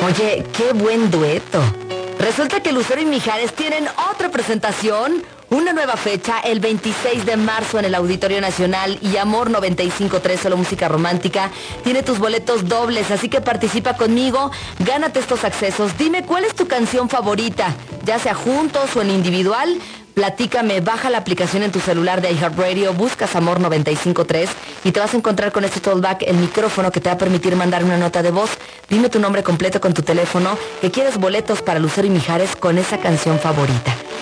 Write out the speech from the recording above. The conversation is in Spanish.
Oye, qué buen dueto. Resulta que Lucero y Mijares tienen otra presentación, una nueva fecha, el 26 de marzo en el Auditorio Nacional, y Amor 95.3, solo música romántica, tiene tus boletos dobles, así que participa conmigo, gánate estos accesos. Dime cuál es tu canción favorita, ya sea juntos o en individual. Platícame, baja la aplicación en tu celular de iHeartRadio, buscas Amor 95.3 y te vas a encontrar con este Talkback, el micrófono que te va a permitir mandar una nota de voz. Dime tu nombre completo con tu teléfono, que quieres boletos para Lucero y Mijares con esa canción favorita.